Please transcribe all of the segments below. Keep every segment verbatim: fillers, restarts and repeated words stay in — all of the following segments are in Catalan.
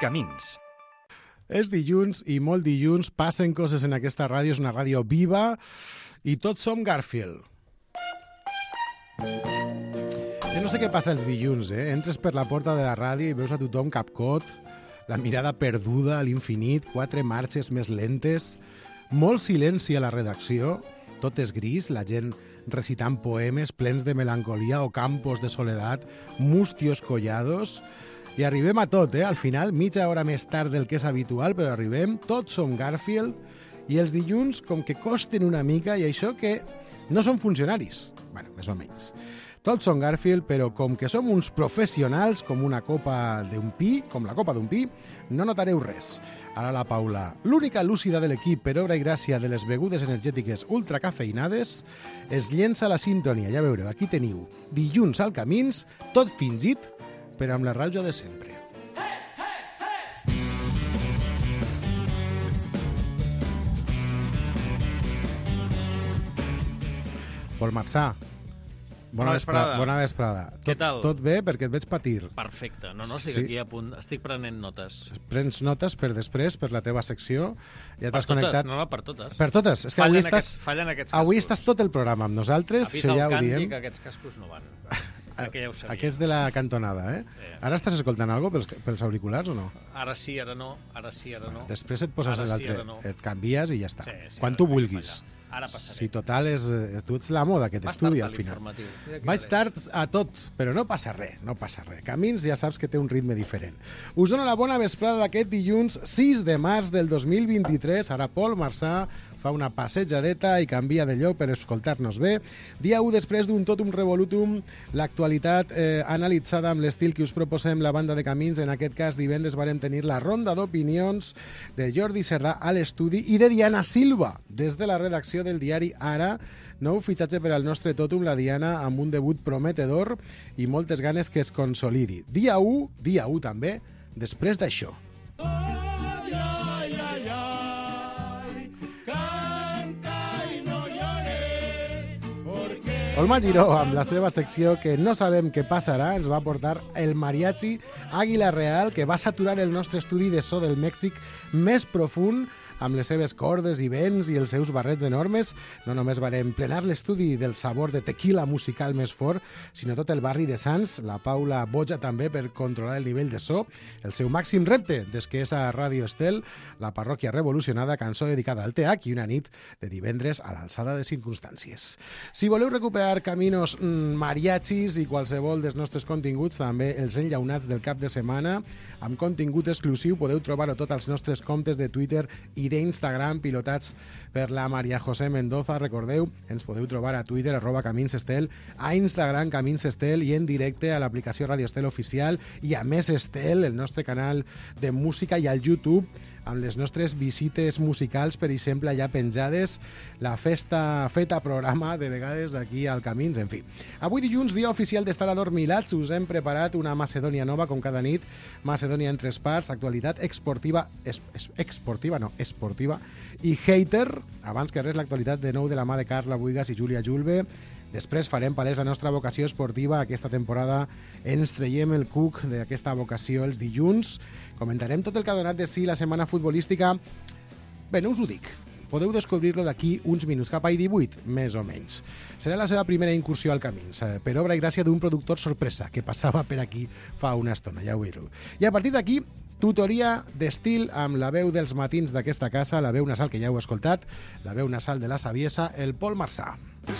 Camins. És dilluns i molt dilluns, passen coses en aquesta ràdio, és una ràdio viva i tots som Garfield. Jo no sé què passa els dilluns, eh? Entres per la porta de la ràdio i veus a tothom capcot, la mirada perduda a l'infinit, quatre marxes més lentes, molt silenci a la redacció, tot és gris, la gent recitant poemes plens de melancolia o campos de soledat, mustios collados. I arribem a tot, eh? Al final, mitja hora més tard del que és habitual, però arribem, tots som Garfield, i els dilluns com que costen una mica, i això que no són funcionaris. Bueno, més o menys. Tots són Garfield, però com que som uns professionals, com una copa d'un pi, com la copa d'un pi, no notareu res. Ara la Paula, l'única lúcida de l'equip per obra i gràcia de les begudes energètiques ultracafeïnades, es llença la sintonia. Ja veureu, aquí teniu dilluns al Camins, tot fingit, però amb la rauja de sempre. Hey, hey, hey! Pol Marçà, bona, bona vesprada. Bona vesprada. Què tal? Tot, tot bé? Perquè et veig patir. Perfecte. No, no, estic Sí. aquí a punt. Estic prenent notes. Prens notes per després, per la teva secció. Ja Per t'has totes, connectat. no, no, per totes. Per totes. És que Fallen avui estàs, aquests- fallen aquests avui cascos. estàs tot el programa amb nosaltres. Avisa Això ja el ho Candy diem. que aquests cascos no van. Que ja ho sabia. Aquests de la cantonada, eh? Sí. Ara estàs escoltant alguna cosa pels, pels auriculars o no? Ara sí, ara no. Ara sí, ara no. Després et poses Ara sí, l'altre, ara no. et canvies i ja està. Sí, sí, Quan ara tu vaig vulguis. fallar. Ara passaré. Si total, és, és, tu ets l'amo d'aquest Vas estudi, tard a al final. l'informatiu. Mira que Vaig bé. tard a tot, però no passa res, no passa res. Camins ja saps que té un ritme diferent. Us dono la bona vesprada d'aquest dilluns sis de març del dos mil vint-i-tres. Ara Pol Marçà fa una passejadeta i canvia de lloc per escoltar-nos bé. Dia u després d'un totum revolutum, l'actualitat eh, analitzada amb l'estil que us proposem la banda de Camins. En aquest cas, divendres varem tenir la ronda d'opinions de Jordi Cerdà a l'estudi i de Diana Silva, des de la redacció del diari Ara. Nou fitxatge per al nostre totum, la Diana, amb un debut prometedor i moltes ganes que es consolidi. Dia u, dia u també, després d'això. Olma Giró, amb la seva secció que no sabem què passarà, ens va portar el mariachi Àguila Real, que va saturar el nostre estudi de so del Mèxic més profund, amb les seves cordes i vents i els seus barrets enormes. No només varem plenar l'estudi del sabor de tequila musical més fort, sinó tot el barri de Sants, la Paula boja també per controlar el nivell de so, el seu màxim repte des que és a Ràdio Estel, la parròquia revolucionada, cançó dedicada al T H i una nit de divendres a l'alçada de circumstàncies. Si voleu recuperar caminos mmm, mariachis i qualsevol dels nostres continguts, també els enllaunats del cap de setmana, amb contingut exclusiu, podeu trobar-ho tot als nostres comptes de Twitter i d'Instagram, pilotats per la Maria José Mendoza. Recordeu, ens podeu trobar a Twitter, arroba Camins Estel, a Instagram, Camins Estel, i en directe a l'aplicació Radio Estel Oficial i a Més Estel, el nostre canal de música, i al YouTube, amb les nostres visites musicals, per exemple, allà penjades, la festa feta programa, de vegades aquí al Camins, en fi. Avui dilluns, dia oficial d'estar adormilats, us hem preparat una Macedònia nova, com cada nit, Macedònia en tres parts, actualitat exportiva, es, es, exportiva, no, esportiva, i hater, abans que res l'actualitat de nou de la mà de Carla Buigas i Júlia Julve. Després farem palès la nostra vocació esportiva. Aquesta temporada ens traiem el cuc d'aquesta vocació els dilluns. Comentarem tot el que ha donat de si la setmana futbolística. Bé, no us ho dic. Podeu descobrir-lo d'aquí uns minuts, cap a i divuit, més o menys. Serà la seva primera incursió al Camins, per obra i gràcia d'un productor sorpresa que passava per aquí fa una estona, ja ho veureu. I a partir d'aquí, tutoria d'estil amb la veu dels matins d'aquesta casa, la veu nasal que ja heu escoltat, la veu nasal de la saviesa, el Pol Marçà,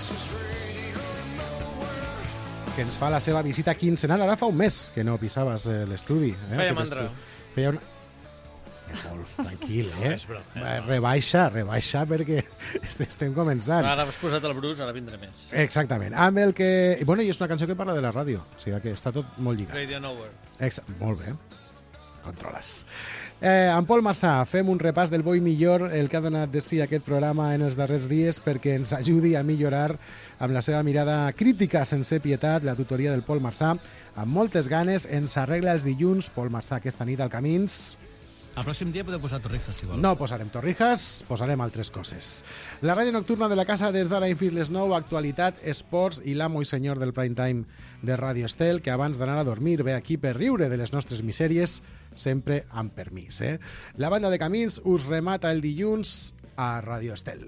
que ens fa la seva visita quinzenal. Ara fa un mes que no pisaves eh, l'estudi. Eh, Feia aquest mandra. estu- Feia una... Eh, Pol, tranquil, eh? és broma, és Eh, Rebaixa, rebaixa, perquè est- estem començant. Ara has posat el brus, ara vindré més. Exactament. Amb el que... I, bueno, i és una cançó que parla de la ràdio, o sigui que està tot molt lligat. Radio Nowhere. Ex molt bé. Controles. Eh, amb Pol Marçà fem un repàs del bo i millor, el que ha donat de si aquest programa en els darrers dies, perquè ens ajudi a millorar amb la seva mirada crítica sense pietat. La tutoria del Pol Marçà, amb moltes ganes, ens arregla els dilluns. Pol Marçà aquesta nit al Camins. El pròxim dia podeu posar torrijas, si vol. No posarem torrijas, posarem altres coses. La ràdio nocturna de la casa des d'ara i fins les nou, actualitat, esports i l'amo i senyor del prime time de Ràdio Estel, que abans d'anar a dormir ve aquí per riure de les nostres misèries, sempre amb permís. Eh? La banda de Camins us remata el dilluns a Radio Estel.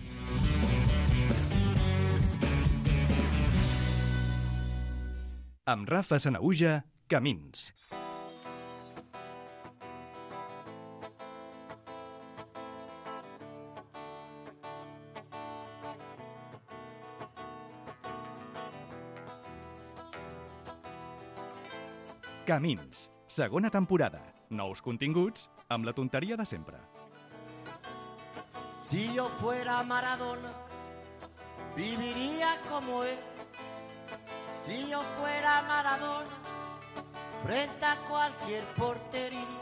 Amb Rafa Sanahuja, Camins. Camins, segona temporada. Nous continguts amb la tonteria de sempre. Si yo fuera Maradona, viviría como él. Si yo fuera Maradona, frente a cualquier portería.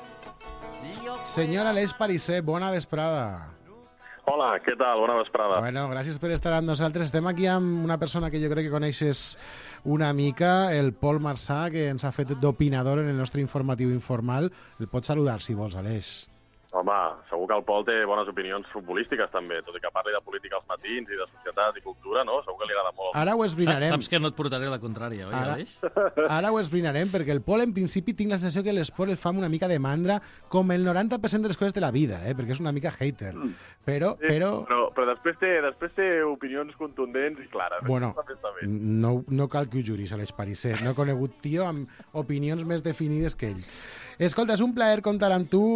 Si yo fuera... Senyora Aleix Parisé, bona vesprada. Hola, què tal? Bona vesprada. Bueno, gràcies per estar amb nosaltres. Estem aquí amb una persona que jo crec que coneixes una mica, el Pol Marçà, que ens ha fet d'opinador en el nostre informatiu informal. El pots saludar, si vols, Aleix. Home, segur que el Pol té bones opinions futbolístiques, també, tot i que parli de política als matins i de societat i cultura, no? Segur que li agrada molt. Ara ho esbrinarem. Saps que no et portaré la contrària, oi, Ara, Aleix? ara ho esbrinarem, perquè el Pol, en principi, tinc la sensació que l'esport el fa amb una mica de mandra, com el noranta per cent de les coses de la vida, eh? Perquè és una mica hater. Però, Sí, però... però, però després, té, després té opinions contundents i clares. Bueno, Això també està bé. no, no cal que ho juris, Aleix Parisé. No he conegut tio amb opinions més definides que ell. Escolta, és un plaer comptar amb tu.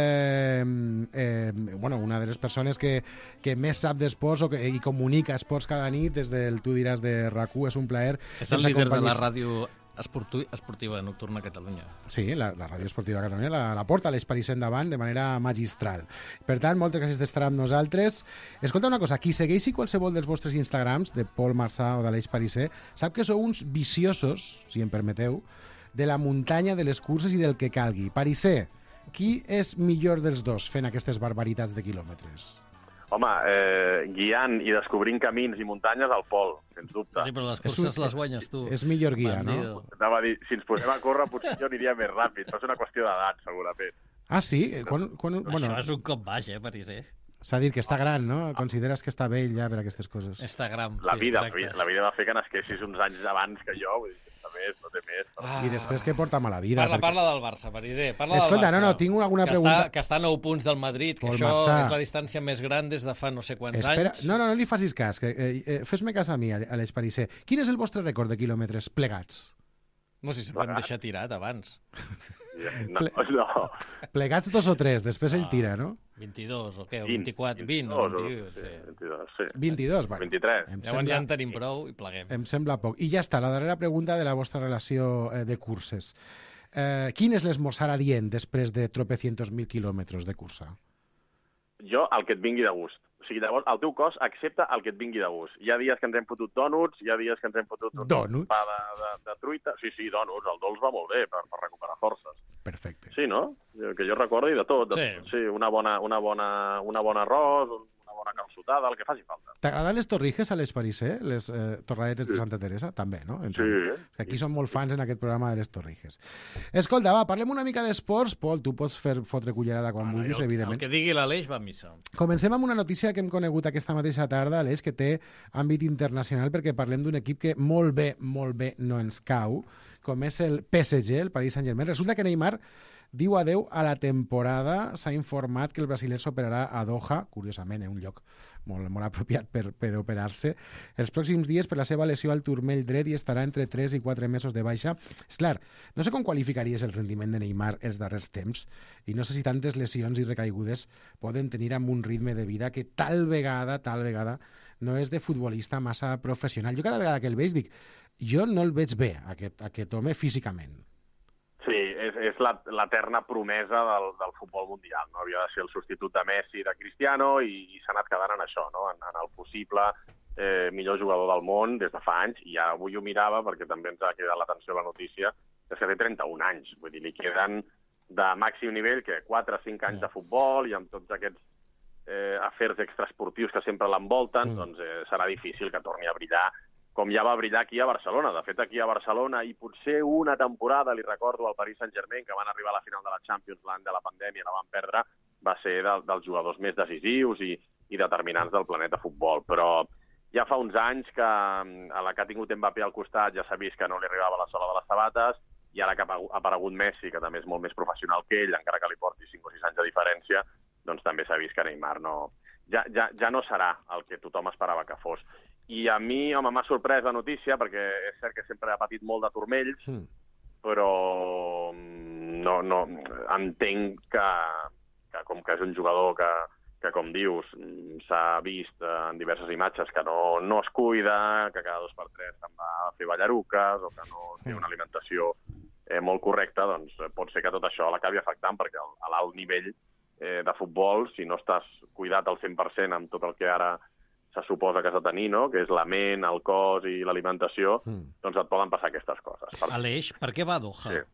Eh, eh, bueno, una de les persones que, que més sap d'esports o que, i comunica esports cada nit des del, tu diràs, de RAC u. És un plaer. És el líder de la ràdio esportu- esportiva nocturna a Catalunya. Sí, la, la ràdio esportiva de Catalunya la, la porta Aleix Parisé endavant de manera magistral. Per tant, moltes gràcies d'estar amb nosaltres. Escolta una cosa, qui segueixi qualsevol dels vostres Instagrams, de Pol Marçà o d'Aleix Parisé, sap que sou uns viciosos, si em permeteu, de la muntanya, de les curses i del que calgui. Parisé, qui és millor dels dos fent aquestes barbaritats de quilòmetres? Home, eh, guiant i descobrint camins i muntanyes, el Pol, sens dubte. Sí, però les És curses un- les guanyes tu. És millor guia, no? Bandido. Anava a dir, si ens posem a córrer, potser jo aniria més ràpid, però és una qüestió d'edat, segurament. Ah, sí? Quan, quan, bueno, Això és un cop baix, eh, Parisé? s'ha dit que està gran, no? Consideres que està vell ja per aquestes coses. Instagram. La sí, vida, exacte. la vida va fer que nasquessis uns anys abans que jo, vull dir, no té més, no té més. Ah. I després què porta mala vida? Parla, perquè- parla del Barça, Parisé. Parla Escolta, del Barça, no, no, tinc alguna que pregunta. Està, que està a nou punts del Madrid, que Pol això Marçà. és la distància més gran des de fa no sé quants Espera, anys. no, no, no li facis cas. Que, eh, eh, fes-me cas a mi, Aleix Parisé. Quin és el vostre rècord de quilòmetres plegats? No sé si vam deixar tirat abans. No, no. Plegats dos o tres, després ell tira, no? vint-i-dos o què? O vint, vint-i-quatre? vint o vint-i-dos? Sí, Sí. vint-i-dos, sí. vint-i-dos, bueno. vint-i-tres. Em Llavors sembla, ja en tenim prou i pleguem. em sembla poc. I ja està, la darrera pregunta de la vostra relació eh, de curses. Eh, quin és l'esmorzar adient després de tropecientos mil quilòmetres de cursa? Jo, el que et vingui de gust. O sigui, llavors, el teu cos accepta el que et vingui de gust. Hi ha dies que ens hem fotut dònuts, hi ha dies que ens hem fotut un Dònuts? pa de, de, de truita. Sí, sí, dònuts. El dolç va molt bé per, per recuperar forces. Perfecte. Sí, no? Que jo recordi de tot. De Sí. tot. Sí, una bona, una bona, una bona arròs, una bona calçotada, el que faci falta. T'agraden les torrijes a les Parisé? Les eh, torradetes de Santa Teresa? També, no? Sí. Aquí som molt fans en aquest programa de les torrijes. Escolta, va, parlem una mica d'esports. Pol, tu pots fer fotre cullerada quan vulguis, el, evidentment. el que digui l'Aleix va a missa. Comencem amb una notícia que hem conegut aquesta mateixa tarda, Aleix, que té àmbit internacional, perquè parlem d'un equip que molt bé, molt bé no ens cau, com és el P S G, el Paris Saint-Germain. Resulta que Neymar diu adeu a la temporada. S'ha informat que el brasiler s'operarà a Doha, curiosament, en un lloc molt, molt apropiat per, per operar-se, els pròxims dies per la seva lesió al turmell dret i estarà entre tres i quatre mesos de baixa. És clar, no sé com qualificaries el rendiment de Neymar els darrers temps i no sé si tantes lesions i recaigudes poden tenir amb un ritme de vida que tal vegada, tal vegada, no és de futbolista massa professional. Jo cada vegada que el veig dic, jo no el veig bé, aquest, aquest home, físicament. Sí, és, és la- l'eterna promesa del, del futbol mundial. No? Havia de ser el substitut de Messi i de Cristiano i, i s'ha anat quedant en això, no? en, en el possible eh, millor jugador del món des de fa anys, i ara avui ho mirava perquè també ens ha cridat l'atenció la notícia, és que té trenta-un anys. Vull dir, li queden de màxim nivell que quatre o cinc anys de futbol i amb tots aquests eh, afers extraesportius que sempre l'envolten, Mm. doncs eh, serà difícil que torni a brillar com ja va brillar aquí a Barcelona. De fet, aquí a Barcelona, i potser una temporada, li recordo, al Paris Saint-Germain, que van arribar a la final de la Champions l'any de la pandèmia, la van perdre, va ser de, dels jugadors més decisius i, i determinants del planeta futbol. Però ja fa uns anys que a la que ha tingut Mbappé al costat ja s'ha vist que no li arribava la sola de les sabates, i ara que ha aparegut Messi, que també és molt més professional que ell, encara que li porti cinc o sis anys de diferència, doncs també s'ha vist que Neymar no, ja, ja, ja no serà el que tothom esperava que fos. I a mi, home, m'ha sorprès la notícia, perquè és cert que sempre ha patit molt de turmells, mm. però no, no, entenc que, que com que és un jugador que, que com dius, s'ha vist en diverses imatges que no, no es cuida, que cada dos per tres se'n va a fer ballaruques o que no té una alimentació eh, molt correcta, doncs pot ser que tot això l'acabi afectant, perquè a l'alt nivell eh, de futbol, si no estàs cuidat al cent per cent amb tot el que ara se suposa que has de tenir, no? Que és la ment, el cos i l'alimentació, mm. doncs et poden passar aquestes coses. Per... Aleix, per què va a Doha? Sí.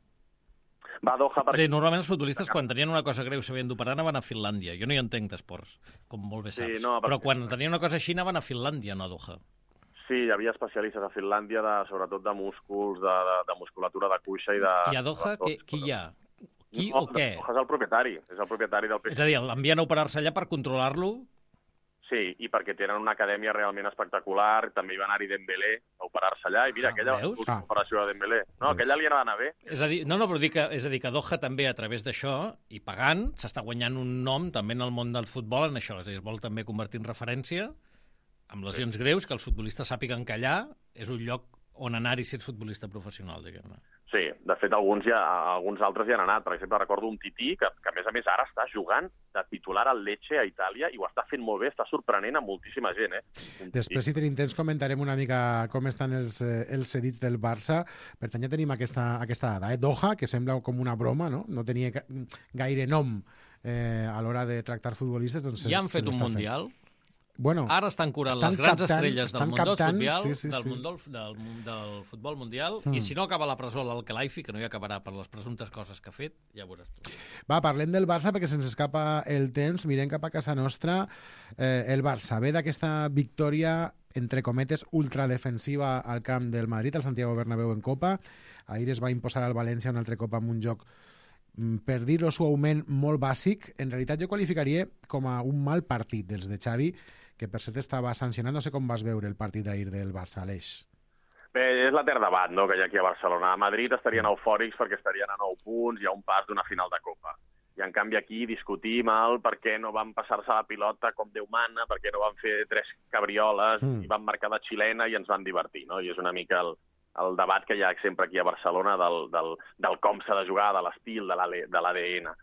Va a Doha perquè... Sí, normalment els futbolistes, quan tenien una cosa greu i s'havien d'operar, anaven a Finlàndia. Jo no hi entenc d'esports, com molt bé saps. Sí, no, perquè... Però quan tenien una cosa així, anaven a Finlàndia, no a Doha. Sí, hi havia especialistes a Finlàndia, de, sobretot de músculs, de, de, de musculatura de cuixa i de... I a Doha, qui, qui hi ha? Qui no, o què? Doha és el propietari, és el propietari del P S G. És a dir, l'envien a operar-se allà per controlar-lo? Sí, i perquè tenen una acadèmia realment espectacular, també hi va anar-hi Dembélé a operar-se allà, i mira, ah, aquella ah. operació de Dembélé. No, aquella li anava a anar bé. És a dir, no, no, però dic que, és a dir que Doha també, a través d'això, i pagant, s'està guanyant un nom també en el món del futbol en això. És a dir, es vol també convertir en referència, amb lesions sí. greus, que els futbolistes sàpiguen que allà és un lloc on anar-hi si ets futbolista professional, diguem-ne. Sí, de fet, alguns, ja, alguns altres hi han anat. Per exemple, recordo un Tití que, que a més a més, ara està jugant de titular al Lecce a Itàlia i ho està fent molt bé, està sorprenent a moltíssima gent. Eh? Després, si tenim temps, comentarem una mica com estan els, els cedits del Barça. Per tant, ja tenim aquesta, aquesta dada. Eh? Doha, que sembla com una broma, no? No tenia gaire nom eh, a l'hora de tractar futbolistes. Doncs ja han fet un mundial? Fent. Bueno, ara estan curant estan les grans captant, estrelles del món captant, del futbol, sí, sí, del, sí. Món del, del, del futbol mundial, mm. i si no acaba a la presó l'Al-Khelaifi, que no hi acabarà per les presumptes coses que ha fet, ja ho veuràs tu. Va, parlem del Barça perquè se'ns escapa el temps, mirem cap a casa nostra. Eh, el Barça ve d'aquesta victòria, entre cometes, ultradefensiva al camp del Madrid, al Santiago Bernabéu en Copa. Ahir es va imposar al València un altre cop amb un joc, per dir-ho suaument, molt bàsic. En realitat jo qualificaria com a un mal partit dels de Xavi, que per cert estava sancionat. No sé com vas veure el partit d'ahir del Barça, Aleix. Bé, és la terra debat, no?, que hi ha aquí a Barcelona. A Madrid estarien eufòrics perquè estarien a nou punts i a un pas d'una final de Copa. I en canvi aquí discutim el per què no van passar-se la pilota com Déu mana, per què no van fer tres cabrioles mm. i van marcar de xilena i ens van divertir, no? I és una mica el, el debat que hi ha sempre aquí a Barcelona del, del, del com s'ha de jugar, de l'estil, de l'A D N.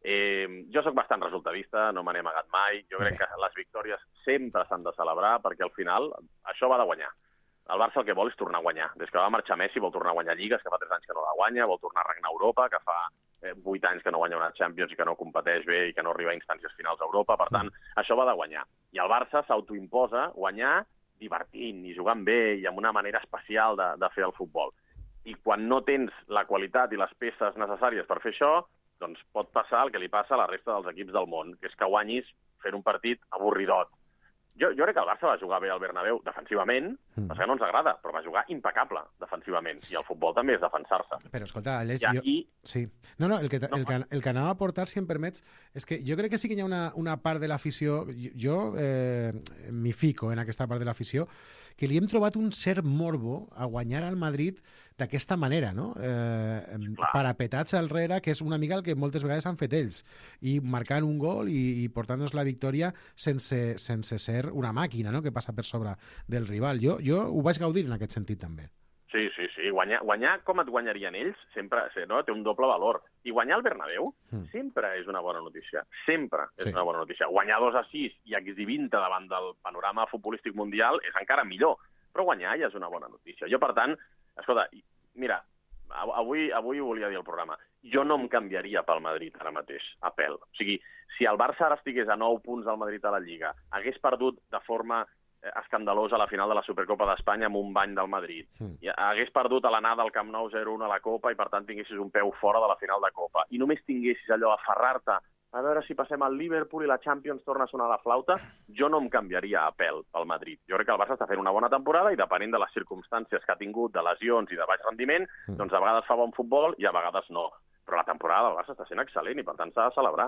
Eh, jo sóc bastant resultadista, no me n'he amagat mai. Jo crec que les victòries sempre s'han de celebrar perquè al final això va de guanyar. El Barça el que vol és tornar a guanyar. Des que va marxar Messi vol tornar a guanyar Lligues, que fa tres anys que no la guanya, vol tornar a regnar Europa, que fa eh, vuit anys que no guanya una Champions i que no competeix bé i que no arriba a instàncies finals a Europa. Per tant, mm. això va de guanyar. I el Barça s'autoimposa guanyar divertint i jugant bé i amb una manera especial de, de fer el futbol. I quan no tens la qualitat i les peces necessàries per fer això, doncs pot passar el que li passa a la resta dels equips del món, que és que guanyis fent un partit avorridot. Jo, jo crec que el Barça va jugar bé al Bernabéu defensivament, mm. perquè no ens agrada, però va jugar impecable defensivament, i el futbol també és defensar-se. Però escolta, Aleix, ja, jo... I... Sí. No, no, el que, no, el, que, el que anava a aportar, si em permets, és que jo crec que sí que hi ha una, una part de l'afició, jo eh, m'hi fico en aquesta part de l'afició, que li hem trobat un cert morbo a guanyar al Madrid d'aquesta manera, no? Eh, parapetats al rere, que és una mica el que moltes vegades han fet ells, i marcant un gol i, i portant-nos la victòria sense, sense ser una màquina, no?, que passa per sobre del rival. Jo, jo ho vaig gaudir en aquest sentit, també. Sí, sí, sí. Guanyar, guanyar com et guanyarien ells sempre, no? Té un doble valor. I guanyar al Bernabéu mm. sempre és una bona notícia. Sempre és sí. una bona notícia. Guanyar dos a sis i exhibint-te davant del panorama futbolístic mundial és encara millor. Però guanyar ja és una bona notícia. Jo, per tant, escolta, mira, avui, avui ho volia dir al programa. Jo no em canviaria pel Madrid ara mateix, a pèl. O sigui, si el Barça ara estigués a nou punts del Madrid a la Lliga, hagués perdut de forma escandalosa a la final de la Supercopa d'Espanya amb un bany del Madrid. Mm. I hagués perdut a l'anada al Camp Nou zero un a la Copa i, per tant, tinguessis un peu fora de la final de Copa. I només tinguessis allò a aferrar-te a veure si passem al Liverpool i la Champions torna a sonar la flauta, jo no em canviaria a pèl pel Madrid. Jo crec que el Barça està fent una bona temporada i, depenent de les circumstàncies que ha tingut, de lesions i de baix rendiment, mm. doncs a vegades fa bon futbol i a vegades no. Però la temporada del Barça està sent excel·lent i, per tant, s'ha de celebrar.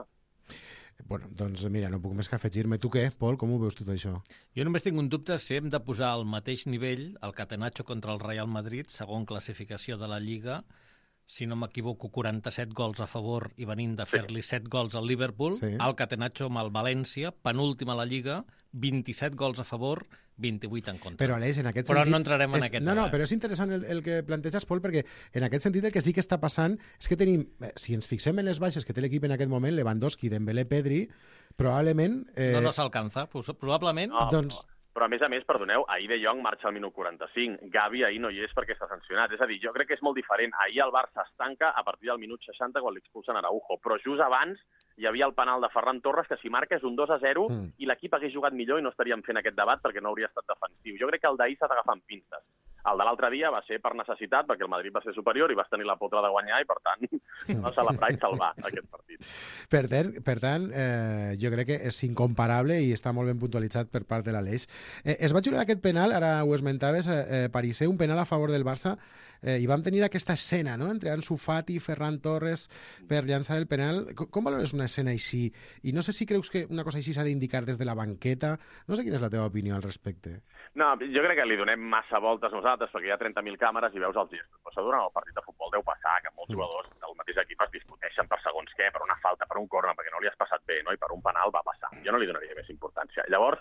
Bueno, doncs mira, no puc més que afegir-me. Tu què, Pol? Com ho veus tot això? Jo només tinc un dubte si hem de posar al mateix nivell el Catenaccio contra el Real Madrid, segon classificació de la Lliga, si no m'equivoco, quaranta-set gols a favor i venint de fer-li sí. set gols al Liverpool, Sí. el Catenaccio amb el València, penúltim a la Lliga, vint-i-set gols a favor, vint-i-vuit en contra. Però, Aleix, en aquest Però sentit... no entrarem en és, aquest No, no, debat. però és interessant el, el que planteges, Pol, perquè en aquest sentit el que sí que està passant és que tenim, eh, si ens fixem en les baixes que té l'equip en aquest moment, Lewandowski, Dembélé, Pedri, probablement... Eh, No, no s'alcanza. Probablement... No, doncs... però, però a més a més, perdoneu, ahir De Jong marxa al minut quaranta-cinc, Gavi ahir no hi és perquè està sancionat. És a dir, jo crec que és molt diferent. Ahir el Barça es tanca a partir del minut seixanta quan l'expulsen Araujo, però just abans hi havia el penal de Ferran Torres que si marca és un dos a zero mm. i l'equip hagués jugat millor i no estaríem fent aquest debat perquè no hauria estat defensiu. Jo crec que el d'ahir s'ha d'agafar amb pinces. El de l'altre dia va ser per necessitat, perquè el Madrid va ser superior i vas tenir la potra de guanyar i, per tant, va celebrar i salvar aquest partit. Per, ter, per tant, eh, jo crec que és incomparable i està molt ben puntualitzat per part de l'Aleix. Eh, es va jugar aquest penal, ara ho esmentaves, eh, eh, Parisé, un penal a favor del Barça, eh, i vam tenir aquesta escena, no?, entre Ansu Fati i Ferran Torres per llançar el penal. Com, com valores una escena així? I no sé si creus que una cosa així s'ha d'indicar des de la banqueta. No sé quina és la teva opinió al respecte. No, jo crec que li donem massa voltes nosaltres perquè hi ha trenta mil càmeres i veus els gestos. Però durant el partit de futbol deu passar que molts jugadors del mateix equip es discuteixen per segons què, per una falta, per un córner, perquè no li has passat bé, no? I per un penal va passar. Jo no li donaria més importància. Llavors,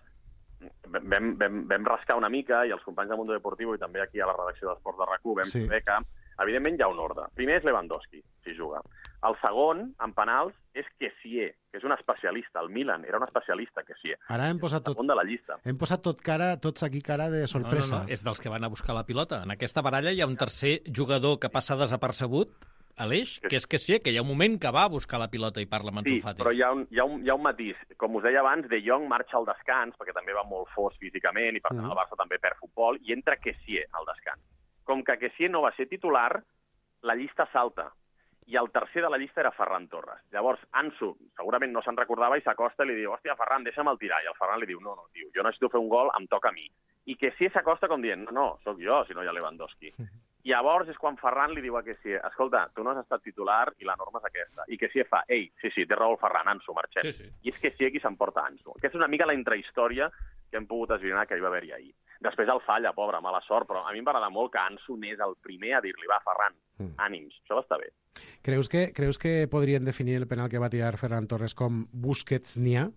vam, vam, vam rascar una mica, i els companys de Mundo Deportivo i també aquí a la redacció d'Esports de RAC u vam Sí. saber que, evidentment, hi ha un ordre. Primer és Lewandowski, si juga. El segon, en penals, és Kessié, que és un especialista. El Milan era un especialista, Kessié. Ara hem posat tot, Segon de la llista. hem posat tot cara, tots aquí cara de sorpresa. No, no, no, és dels que van a buscar la pilota. En aquesta baralla hi ha un tercer jugador que passa desapercebut, Aleix, que és que sí, que hi ha un moment que va a buscar la pilota i parla amb Ansu Sí, Fati. però hi ha, un, hi, ha un, hi ha un matís. Com us deia abans, De Jong marxa al descans, perquè també va molt fos físicament, i per tant Mm. el Barça també perd futbol, i entra Kessié al descans. Com que Kessié no va ser titular, la llista salta. I el tercer de la llista era Ferran Torres. Llavors, Ansu segurament no se'n recordava i s'acosta i li diu, hòstia, Ferran, deixa'm el tirar. I el Ferran li diu, no, no, tio, jo necessito fer un gol, em toca a mi. I Kessié s'acosta com dient, no, no, sóc jo, si no hi ha Lewandowski. I llavors és quan Ferran li diu a Kessié, escolta, tu no has estat titular i la norma és aquesta. I Kessié fa, ei, sí, sí, té raó el Ferran, Ansu, marxem. Sí, sí. I és Kessié qui s'emporta Ansu. Aquesta és una mica la intrahistòria que hem pogut esbrinar que hi va haver-hi ahir. Després el falla, pobre, mala sort, però a mi em va agradar molt que Ansu n'és el primer a dir-li, va, Ferran, ànims, això va estar bé. Creus que, creus que podrien definir el penal que va tirar Ferran Torres com Busquets n'hi ha?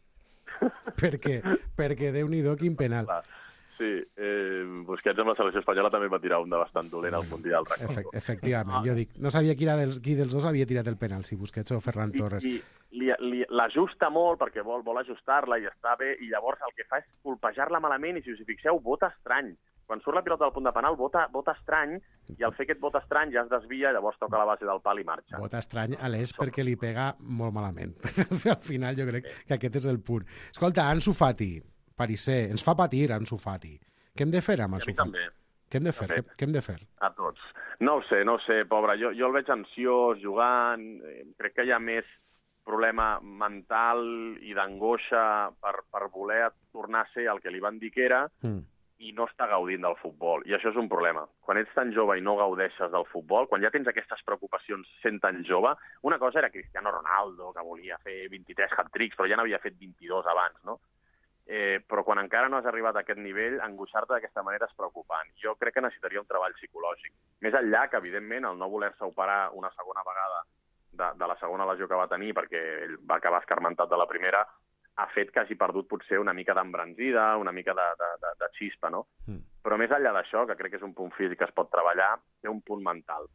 Per què? Perquè Déu-n'hi-do, quin penal. Clar. Sí, eh, Busquets amb la selecció espanyola també va tirar un de bastant dolent al Mundial. Efe efectivament, jo dic, no sabia qui, era dels, qui dels dos havia tirat el penal, si Busquets o Ferran Torres. I, i li, li, l'ajusta molt perquè vol, vol ajustar-la i està bé, i llavors el que fa és colpejar-la malament, i si us hi fixeu, vota estrany. Quan surt la pilota del punt de penal, vota, vota estrany, i al fer aquest vot estrany ja es desvia, llavors toca la base del pal i marxa. Vota estrany a l'Es perquè li pega molt malament. Al final jo crec que aquest és el punt. Escolta, Ansu Fati, Parisé, ens fa patir Ansu Fati. Què hem de fer amb I a Ansu mi Fati? també. Què hem de fer? De Què, fet. què hem de fer? A tots. No ho sé, no ho sé, pobre. Jo, jo el veig ansiós, jugant. Eh, crec que hi ha més problema mental i d'angoixa per, per voler tornar a ser el que li van dir que era, Mm. i no està gaudint del futbol. I això és un problema. Quan ets tan jove i no gaudeixes del futbol, quan ja tens aquestes preocupacions sent tan jove, una cosa era Cristiano Ronaldo, que volia fer vint-i-tres hat-tricks, però ja n'havia fet vint-i-dos abans, no? Eh, però quan encara no has arribat a aquest nivell, angoixar-te d'aquesta manera és preocupant. Jo crec que necessitaria un treball psicològic. Més enllà que, evidentment, el no voler-se operar una segona vegada de, de la segona lesió que va tenir, perquè ell va acabar escarmentat de la primera, ha fet que hagi perdut potser una mica d'embranzida, una mica de, de, de, de xispa, no? Mm. Però més enllà d'això, que crec que és un punt físic que es pot treballar, té un punt mental.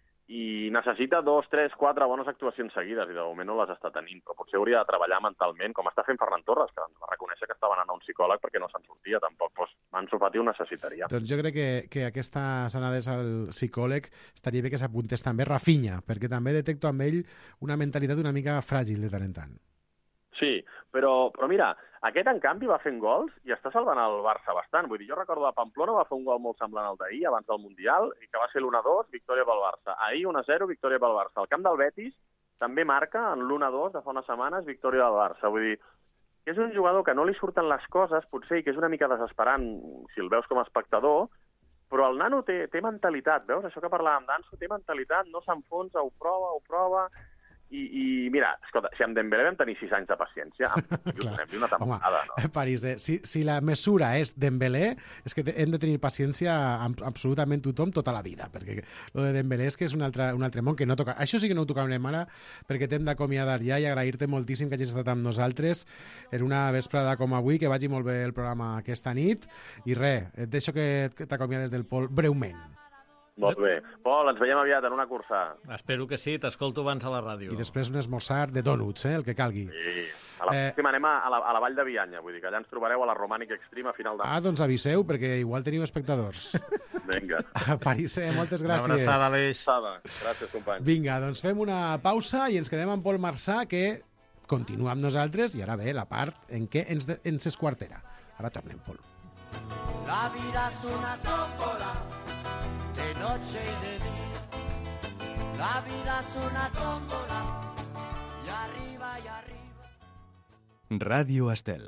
I necessita dos, tres, quatre bones actuacions seguides, i de moment no les està tenint, però potser hauria de treballar mentalment, com està fent Ferran Torres, que ens va reconèixer que estava anant a un psicòleg perquè no se'n sortia tampoc. Doncs Ansu Fati ho necessitaria. Doncs jo crec que, que aquestes anades al psicòleg estaria bé que s'apuntés també Rafinha, perquè també detecto amb ell una mentalitat una mica fràgil de tant en tant. Sí, però, però mira, aquest en canvi va fent gols i està salvant el Barça bastant. Vull dir, jo recordo a Pamplona va fer un gol molt semblant al d'ahir, abans del Mundial, i que va ser l'u a dos, victòria pel Barça. Ahir un a zero, victòria pel Barça. El camp del Betis també marca en l'u a dos de fa unes setmanes, victòria del Barça. Vull dir, que és un jugador que no li surten les coses, potser, i que és una mica desesperant si el veus com a espectador, però el nano té, té mentalitat, veus? Això que parlàvem d'Ansu, té mentalitat, no s'enfonsa, ho prova, ho prova, I, i mira, escolta, si amb Dembélé vam tenir sis anys de paciència, amb donem-li una temporada, Home, no? París, eh? si, si la mesura és Dembélé, és que hem de tenir paciència amb absolutament tothom tota la vida, perquè lo de Dembélé és que és un altre, un altre món que no toca. Això sí que no ho tocarem ara, perquè t'hem d'acomiadar ja i agrair-te moltíssim que hagis estat amb nosaltres en una vesprada com avui, que vagi molt bé el programa aquesta nit, i res, et deixo que t'acomiades del Pol breument. Molt bé. Pol, ens veiem aviat en una cursa. Espero que sí, t'escolto abans a la ràdio. I després un esmorzar de dònuts, eh, el que calgui. Sí. A la Eh, pròxima anem a, a, la, a la Vall de Bianya, vull dir que allà ens trobareu a la Romànic Extreme a final de... Ah, doncs aviseu, perquè igual teniu espectadors. Vinga. París, eh, moltes gràcies. Una abraçada, Aleix. Gràcies, companys. Vinga, doncs fem una pausa i ens quedem amb Pol Marçà, que continua amb nosaltres, i ara ve la part en què ens, de, ens esquartera. Ara tornem, Pol. La vida es una tómbola de noche y de día. La vida es una tómbola y arriba y arriba. Ràdio Estel.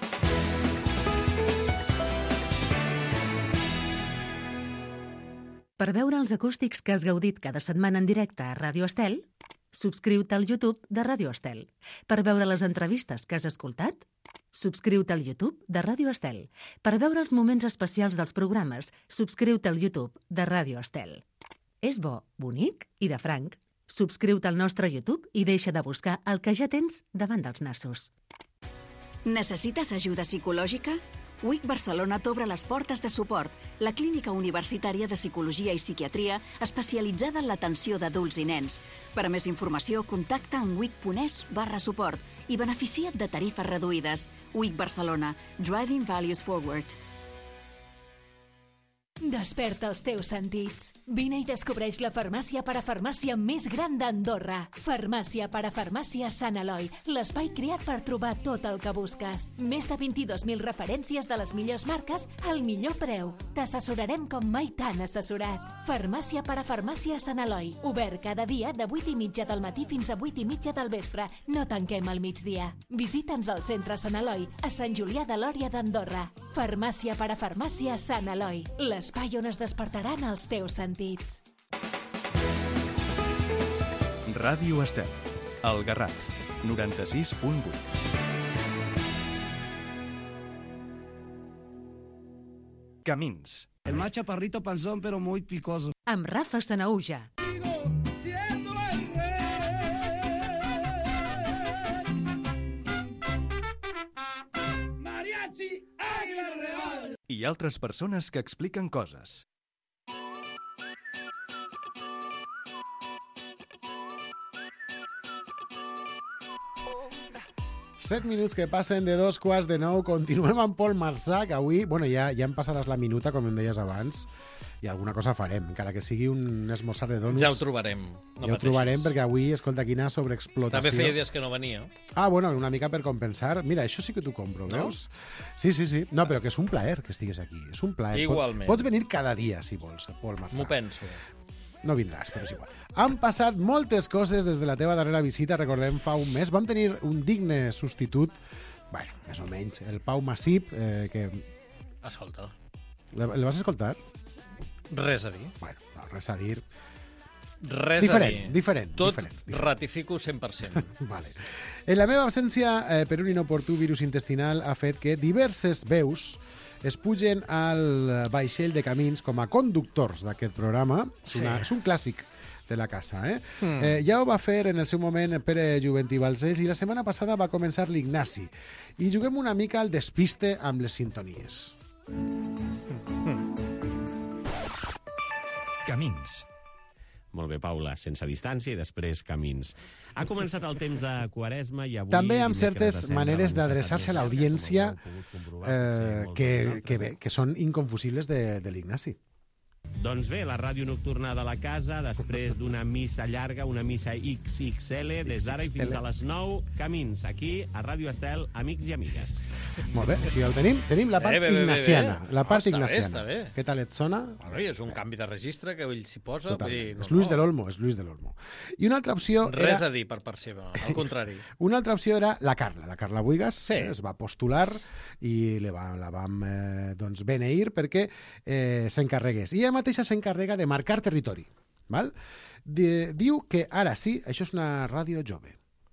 Per veure els acústics que has gaudit cada setmana en directe a Ràdio Estel, subscriu-te al YouTube de Ràdio Estel. Per veure les entrevistes que has escoltat, subscriu-te al YouTube de Ràdio Estel. Per veure els moments especials dels programes, subscriu-te al YouTube de Ràdio Estel. És bo, bonic i de franc. Subscriu-te al nostre YouTube i deixa de buscar el que ja tens davant dels nassos. Necessites ajuda psicològica? U I C Barcelona t'obre les portes de suport, la clínica universitària de psicologia i psiquiatria especialitzada en l'atenció d'adults i nens. Per a més informació, contacta en wic.es barra suport i beneficia't de tarifes reduïdes. U I C Barcelona. Driving Values Forward. Desperta els teus sentits. Vine i descobreix la farmàcia parafarmàcia més gran d'Andorra. Farmàcia parafarmàcia Sant Eloi, l'espai creat per trobar tot el que busques. Més de vint-i-dos mil referències de les millors marques al millor preu. T'assessorarem com mai t'han assessorat. Farmàcia parafarmàcia Sant Eloi, obert cada dia de vuit i mitja del matí fins a vuit i mitja del vespre. No tanquem al migdia. Visita'ns al centre Sant Eloi, a Sant Julià de Lòria d'Andorra. Farmàcia parafarmàcia Sant Eloi, l'espai on es despertaran els teus sentits. Ràdio Estel. El Garraf. noranta-sis punt vuit. Camins. El más chaparrito panzón, pero muy picoso. Amb Rafa Sanauja. I altres persones que expliquen coses. Set minuts que passen de dos quarts de nou. Continuem amb Pol Marçà, que avui, bueno, ja, ja em passaràs la minuta, com em deies abans, i alguna cosa farem, encara que sigui un esmorzar de dònuts. Ja ho trobarem. No ja ho trobarem, perquè avui, escolta, quina sobreexplotació. També feia dies que no venia. Ah, bueno, una mica per compensar. Mira, això sí que t'ho compro, no? Veus? Sí, sí, sí. No, però que és un plaer que estigues aquí. És un plaer. Igualment. Pots venir cada dia, si vols, Pol Marçà. M'ho penso. No vindràs, però és igual. Han passat moltes coses des de la teva darrera visita, recordem, fa un mes. Vam tenir un digne substitut, bueno, més o menys, el Pau Massip, eh, que... Escolta. El vas escoltar? Res a dir. Bueno, no, res a dir. Res diferent, a dir. Diferent, Tot diferent, diferent. ratifico cent per cent. Vale. En la meva absència, eh, per un inoportú virus intestinal, ha fet que diverses veus es pugen al vaixell de Camins com a conductors d'aquest programa. És, una, Sí. és un clàssic de la casa. Eh? Mm. Eh, ja ho va fer en el seu moment Pere Juventí Balcells i la setmana passada va començar l'Ignasi. I juguem una mica al despiste amb les sintonies. Camins. Molt bé, Paula, sense distància i després camins. Ha començat el temps de Quaresma i avui... També amb dimecres certes de Cendra, maneres la missa d'adreçar-se a està més l'audiència llarga, com heu pogut comprovar, eh, potser molts que, de vosaltres. que, bé, que són inconfusibles de, de l'Ignasi. Doncs bé, la ràdio nocturna de la casa, després d'una missa llarga, una missa X X L, des d'ara i fins a les nou, camins, aquí, a Ràdio Estel, amics i amigues. Molt bé, si el tenim, tenim la part Bé, bé, bé, bé, ignaciana. bé. La part No, està bé, ignaciana. està bé. Què tal et sona? Bueno, i és un canvi de registre que ell s'hi posa. Vull dir, Totalment. no, És Luis no. de l'Olmo, és Luis de l'Olmo. I una altra opció Res era... a dir per part seva, al contrari. Una altra opció era la Carla, la Carla Buigas, Sí. eh, es va postular i le va, la vam eh, doncs beneir perquè eh, s'encarregués. I ella mateixa s'encarrega de marcar territori. Val? Di- diu que ara sí, això és una ràdio jove.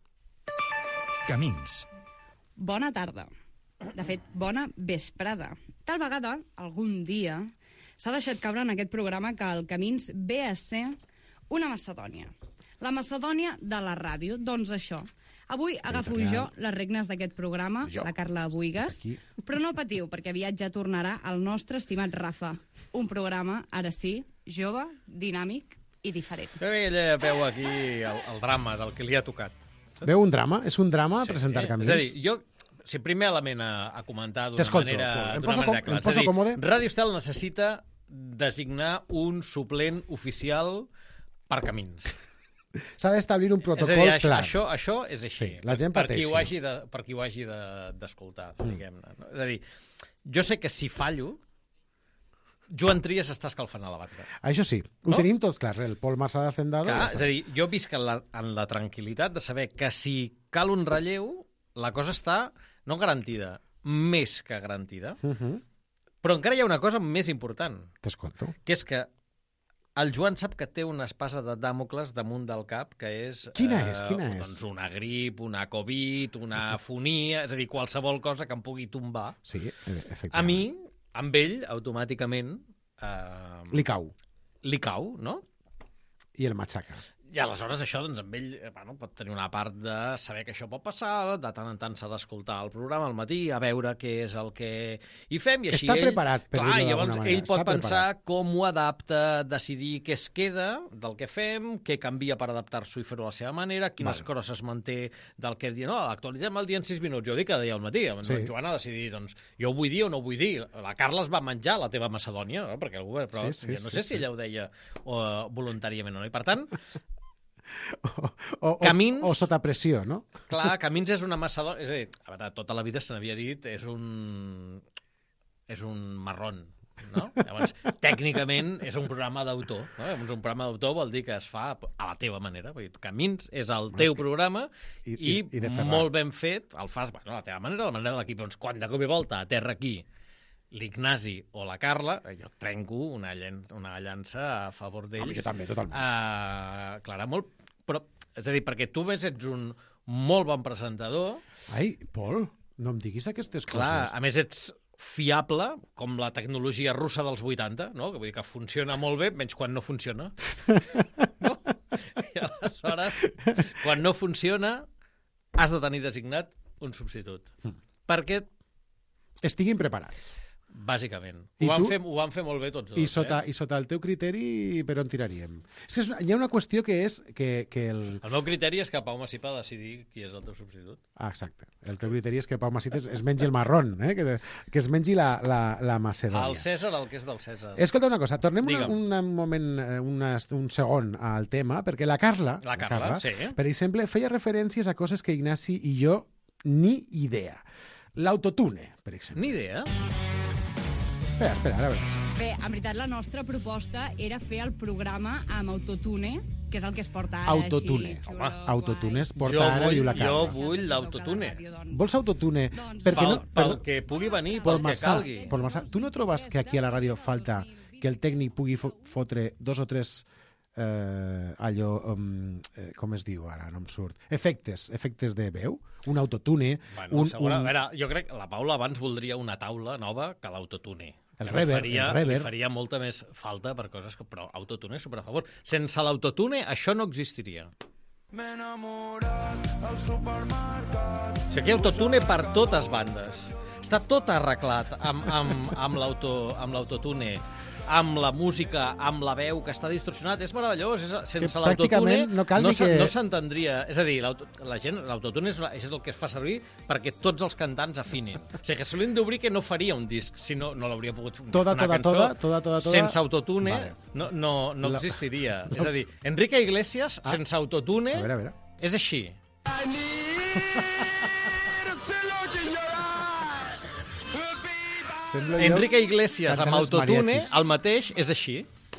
Camins. Bona tarda. De fet, bona vesprada. Tal vegada, algun dia, s'ha deixat caure en aquest programa que el Camins ve a ser una Macedònia. La Macedònia de la ràdio. Doncs això. Avui agafo jo les regnes d'aquest programa, jo. la Carla Buigas, Aquí. però no patiu, perquè aviat ja tornarà el nostre estimat Rafa. Un programa, ara sí, jove, dinàmic i diferent. Bé, ella veu aquí el, el drama del que li ha tocat. Veu un drama? És un drama Sí, presentar sí. Camins? És a dir, jo, si primer element a, a comentar d'una T'escolto, manera, em d'una poso manera com- clara. em poso És a dir, còmode. Ràdio Estel necessita designar un suplent oficial per Camins. S'ha d'establir un És a protocol dir, això, clar. això, això és així. Sí, la gent per qui pateixi. ho hagi de, per qui ho hagi de- d'escoltar, de, diguem-ne. No? És a dir, jo sé que si fallo, Joan Trias està escalfant a la banda. Això sí, ho No? tenim tots clars. El Pol Marsà d'Hacendado... Clar, ja és a dir, jo visc en la, en la tranquil·litat de saber que si cal un relleu, la cosa està no garantida, més que garantida. Uh -huh. Però encara hi ha una cosa més important, T'escolto. que és que el Joan sap que té una espasa de Dàmocles damunt del cap, que és... Quina és? Quina és? Doncs una grip, una Covid, una fonia, és a dir, qualsevol cosa que em pugui tombar. Sí, efectivament. A mi, amb ell, automàticament... Eh, Li cau. Li cau, no? I el matxaca. I aleshores això, doncs, amb ell eh, bueno, pot tenir una part de saber que això pot passar, de tant en tant s'ha d'escoltar el programa al matí, a veure què és el que hi fem, i així Està ell... preparat, per clar, dir-ho i llavors d'alguna manera. ell pot Està pensar preparat. com ho adapta, decidir què es queda del que fem, què canvia per adaptar-s'ho i fer-ho a la seva manera, quines Val. coses es manté del que dia. No, actualitzem el dia en sis minuts, jo dic cada dia al matí. Sí. Sí. Joan ha de decidir, doncs, jo ho vull dir o no ho vull dir. La Carla es va menjar la teva Macedònia, no? Perquè algú... Però Sí, sí, jo no sí, sé sí. si ella ho deia o, voluntàriament o no. I per tant, O, o, Camins- o sota pressió, no? clar, Camins és una Macedònia... És a dir, a veure, tota la vida se n'havia dit és un... és un marrón, no? Llavors, tècnicament, és un programa d'autor, no? Llavors, un programa d'autor vol dir que es fa a la teva manera. Vull dir, Camins és el teu programa I- i, i- i de Ferran. molt ben fet el fas, bueno, a la teva manera, a la manera de l'equip. Doncs quan de cop i volta aterra aquí l'Ignasi o la Carla, eh, jo trenco una, llen una llança a favor d'ells. Home, jo també, totalment. Uh, Clara, molt... Però, és a dir, perquè tu més ets un molt bon presentador. Ai, Pol, no em diguis aquestes Clar, coses. a més ets fiable, com la tecnologia russa dels vuitanta, no? Que vull dir que funciona molt bé, menys quan no funciona. No? I aleshores, quan no funciona, has de tenir designat un substitut. Mm. Perquè, Estiguin preparats. bàsicament, I ho van, tu? fer, ho van fer molt bé tots dos. I sota, eh? I sota el teu criteri, per on tiraríem? És que és una, hi ha una qüestió que és que, que el... El meu criteri és que Pau Massip ha de decidir qui és el teu substitut. Ah, exacte. El teu criteri és que Pau Massit es, es mengi el marrón, eh? que, que es mengi la, la, la Macedònia. Al Cèsar, el que és del Cèsar. Escolta una cosa, tornem una, Digue'm. un moment, eh, una, un segon al tema, perquè la Carla, La Carla, sí. per exemple, feia referències a coses que Ignasi i jo ni idea. L'autotune, per exemple. Ni idea. Espera, espera, ara veuràs. Bé, en veritat, la nostra proposta era fer el programa amb autotune, que és el que es porta ara. Autotune. Així, Home, xulo, autotune es guai. porta Jo ara, vull, diu la jo Carla. vull l'autotune. Vols autotune? Doncs, Perquè Pel, no, pel per- que pugui venir, Pol pel que Marsà, calgui. Pol Marsà, tu no trobes que aquí a la ràdio falta que el tècnic pugui fo fotre dos o tres eh, allò, um, eh, com es diu ara, no em surt, efectes, efectes de veu, un autotune, Bueno, un, segura, un, a veure, jo crec que la Paula abans voldria una taula nova que l'autotune. El Li reverb, faria, el reverb. Li faria molta més falta per coses que... Però autotune, super a favor. Sense l'autotune, això no existiria. M'he enamorat al supermercat. O sigui, aquí autotune per totes bandes. Està tot arreglat amb, amb, amb l'auto- amb l'autotune, amb la música, amb la veu, que està distorsionat. És meravellós. És, sense Que l'autotune pràcticament no cal no ni se- que- no s'entendria. És a dir, l'auto- la gent, l'autotune és, la- és el que es fa servir perquè tots els cantants afinin. O sigui, que Solín d'Obrir no faria un disc, si no, no l'hauria pogut fer Toda, una toda, cançó. toda, toda, toda, toda. Sense autotune Vale. no, no, no La- existiria. No. És a dir, Enrique Iglesias, Ah. sense autotune, A veure, a veure. és així. Sembla jo Enrique Iglesias cantant amb els autotune, mariachis. el mateix és així.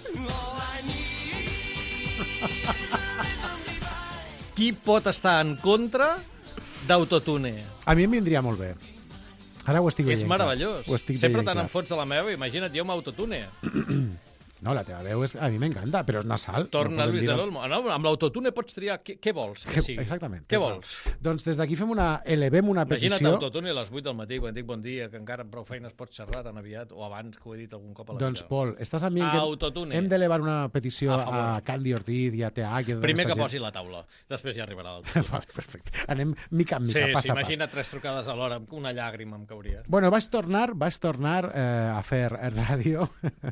Qui pot estar en contra d'autotune? A mi em vindria molt bé. Ara ho estic veient. És meravellós. clar. Ho estic Sempre veient te clar. n'en fots de la meva, imagina't jo amb autotune. No, la teva veu és, a mi m'encanta, però és nasal. Torna no Luis dir... de l'Olmo. No, amb l'autotune pots triar què, què vols que sigui. Exactament. Què vols? Doncs des d'aquí fem una... elevem una petició... Imagina't l'autotune a les vuit del matí, quan dic bon dia, que encara amb prou feines pots xerrar tan aviat, o abans, que ho he dit algun cop a la Doncs, vida. Pol, estàs amb mi que Autotune. hem d'elevar una petició A a, favor. a Candy Ortiz i a T H. Primer que posi la taula, després ja arribarà l'autotune. Vale, perfecte. Anem mica en mica, Sí, pas sí, a pas. imagina't tres trucades alhora, amb una llàgrima em cauria. Bueno, vaig tornar, vaig tornar eh, a fer ràdio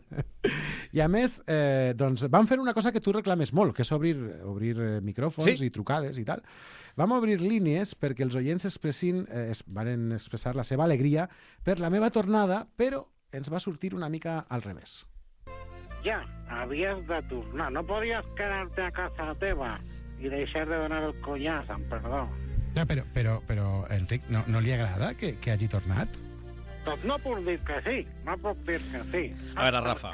i a més, eh, doncs, vam fer una cosa que tu reclames molt, que és obrir, obrir eh, micròfons Sí. i trucades i tal. Vam obrir línies perquè els oients expressin, eh, es van expressar la seva alegria per la meva tornada, però ens va sortir una mica al revés. Ja, havies de tornar. No podies quedar-te a casa teva i deixar de donar el conyàs, amb perdó. Ja, però, però, però Enric, no, no li agrada que, que hagi tornat? Doncs no puc dir que sí, no puc dir que sí. A veure, Rafa,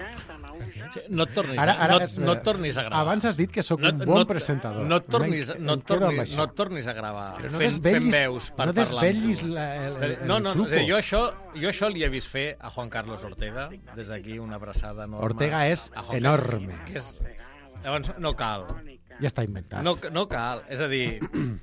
no et tornis, Ara- ara no, és- no et tornis a gravar. Abans has dit que sóc No- un bon no et- presentador. No et tornis, Em- no em et quedo amb tornis, això. no et tornis a gravar Però no fent, desvetllis- fent veus per no parlar amb desvetllis tu. la- el- el- no, el no, truco. o sigui, jo, això, jo això li he vist fer a Juan Carlos Ortega, des d'aquí una abraçada enorme. Ortega és a Juan enorme. Carlos, que és... Llavors, no cal. Ja està inventat. No, no cal. És a dir,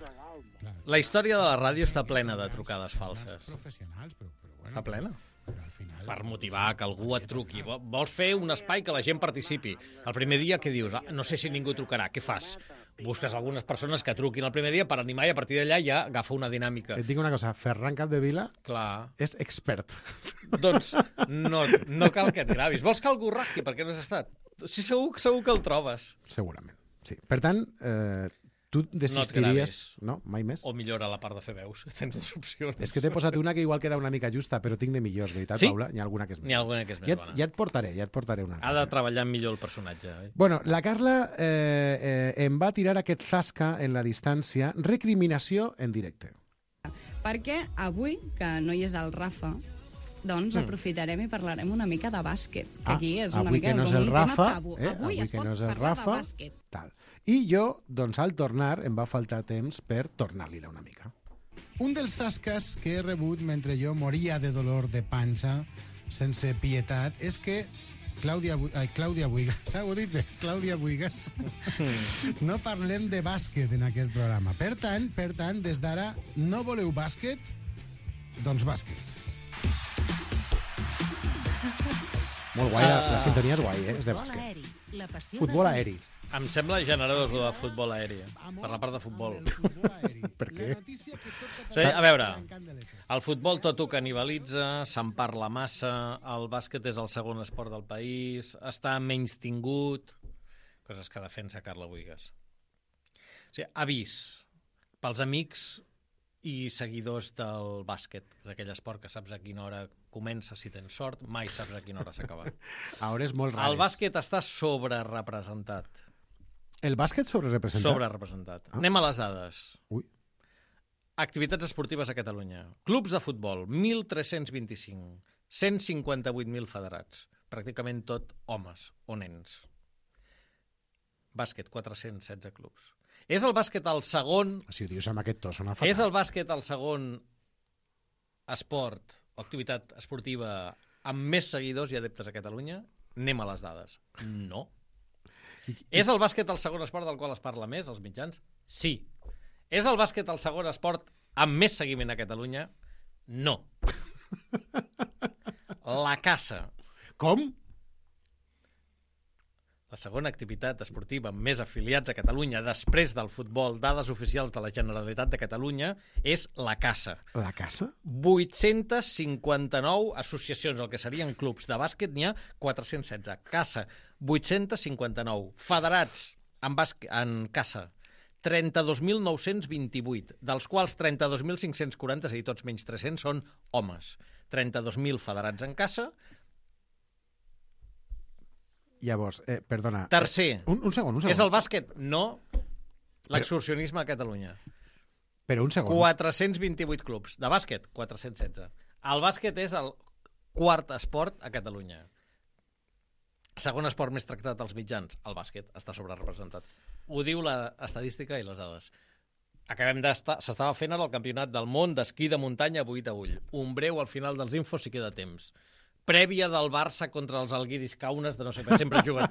la història de la ràdio està plena de trucades falses. Està plena. Per motivar que algú et truqui. Vo- Vols fer un espai que la gent participi. El primer dia, què dius? Ah, no sé si ningú trucarà. Què fas? Busques algunes persones que truquin el primer dia per animar i a partir d'allà ja agafa una dinàmica. Et dic una cosa, Ferran Capdevila Clar. és expert. Doncs no, no cal que et gravis. Vols que algú rasqui? Per què no has estat? Sí, segur, segur que el trobes. Segurament, sí. Per tant, eh, tu desistiries... No, mai més? O millora la part de fer veus. Tens dues opcions. És que t'he posat una que igual queda una mica justa, però tinc de millors, veritat, Sí? Paula? N'hi ha alguna que és N'hi ha alguna que és més ja et, bona. Ja et portaré, ja et portaré una. Ha de treballar millor el personatge. Eh? Bueno, la Carla eh, eh, em va tirar aquest zasca en la distància, recriminació en directe. Perquè avui, que no hi és el Rafa, doncs Mm. aprofitarem i parlarem una mica de bàsquet. Que Ah, aquí és una avui mica que no és com el un tema Rafa, tabú. eh? Avui, Avui es que pot no és el parlar Rafa, de bàsquet. Tal. I jo, doncs, al tornar, em va faltar temps per tornar-li-la una mica. Un dels tasques que he rebut mentre jo moria de dolor de panxa, sense pietat, és que Clàudia, Bu- ai, Clàudia Buigas, s'ha dit bé, Clàudia Buigas, no parlem de bàsquet en aquest programa. Per tant, per tant, des d'ara, no voleu bàsquet? Doncs bàsquet. Molt guai, la, la sintonia és guai, eh? És de Futbol bàsquet. aeri, la passió Futbol dels aeri. amics. Em sembla generós el de futbol aeri, per la part de futbol. Per què? Sí, a veure, el futbol tot ho canibalitza, se'n parla massa, el bàsquet és el segon esport del país, està menys tingut, coses que defensa Carla Buigas. O sigui, avís pels amics i seguidors del bàsquet, que és aquell esport que saps a quina hora comença si tens sort, mai saps a quina hora s'acaba. A hores molt rares. El bàsquet està sobrerepresentat. El bàsquet sobrerepresentat? Sobrerepresentat. Ah. Anem a les dades. Ui. Activitats esportives a Catalunya. Clubs de futbol, mil tres-cents vint-i-cinc. cent cinquanta-vuit mil federats. Pràcticament tot homes o nens. Bàsquet, quatre-cents setze clubs. És el bàsquet el segon... Si ho dius amb aquest to, sona fatal. És el bàsquet el segon esport o activitat esportiva amb més seguidors i adeptes a Catalunya? Anem a les dades. No. És el bàsquet el segon esport del qual es parla més, als mitjans? Sí. És el bàsquet el segon esport amb més seguiment a Catalunya? No. La caça. Com? La segona activitat esportiva amb més afiliats a Catalunya després del futbol, dades oficials de la Generalitat de Catalunya, és la caça. La caça? vuit-cents cinquanta-nou associacions, el que serien clubs de bàsquet, n'hi ha quatre-cents setze. Caça, vuit-cents cinquanta-nou. Federats en, bàsquet, en caça, trenta-dos mil nou-cents vint-i-vuit, dels quals trenta-dos mil cinc-cents quaranta, és a dir, tots menys tres-cents, són homes. trenta-dos mil federats en caça. Llavors, eh, perdona... Tercer. Un, un segon, un segon. És el bàsquet? No. L'excursionisme a Catalunya. Però un segon. quatre-cents vint-i-vuit clubs. De bàsquet, quatre-cents setze. El bàsquet és el quart esport a Catalunya. Segon esport més tractat als mitjans, el bàsquet està sobrerepresentat. Ho diu l'estadística i les dades. Acabem d'estar... S'estava fent ara el campionat del món d'esquí de muntanya a vuit a ull. Un breu al final dels infos si queda temps. prèvia del Barça contra els Alguiris Kaunas, de no sé, sempre juguen.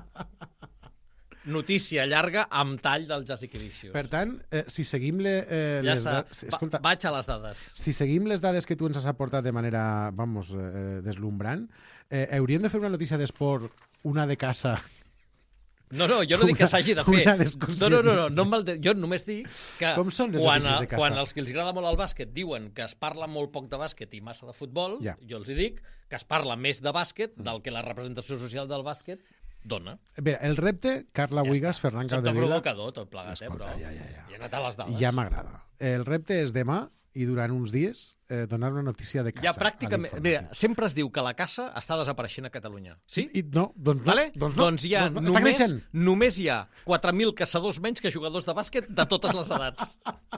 Notícia llarga amb tall del Jasikevicius. Per tant, eh, si seguim le, eh, ja les està. dades... Escolta, Va, vaig a les dades. Si seguim les dades que tu ens has aportat de manera, vamos, eh, deslumbrant, eh, hauríem de fer una notícia d'esport, una de casa... No, no, jo no dic que s'hagi de fer. No, no, no, no, no mal de... jo només dic que Com són les quan, notícies de casa? quan els que els agrada molt el bàsquet diuen que es parla molt poc de bàsquet i massa de futbol, Ja. jo els hi dic que es parla més de bàsquet del que la representació social del bàsquet dona. Bé, el repte, Carla Ja Buigas, està. Ferran Soc de Capdevila... provocador, tot plegat, Escolta, eh, però ja, ja, ja. he anat a les dades. Ja m'agrada. El repte és demà i durant uns dies eh, donar una notícia de casa. Ja pràcticament... Mira, sempre es diu que la caça està desapareixent a Catalunya. Sí? I, no, doncs no. Vale? Doncs, no, doncs hi ha doncs no. Està només, creixent. només hi ha quatre mil caçadors menys que jugadors de bàsquet de totes les edats.